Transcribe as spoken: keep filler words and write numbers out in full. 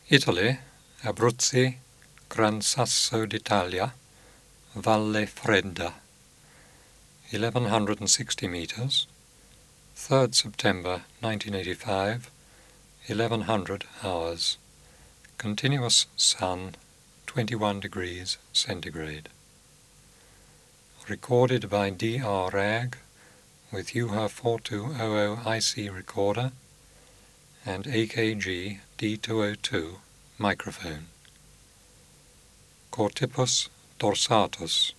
Italy, Abruzzi, Gran Sasso d'Italia, Valle Fredda, eleven hundred sixty meters, third September nineteen eighty-five, eleven hundred hours, continuous sun, twenty-one degrees centigrade. Recorded by D R Rag with U H A four two hundred I C recorder and A K G D two oh two microphone. Cortipus dorsatus,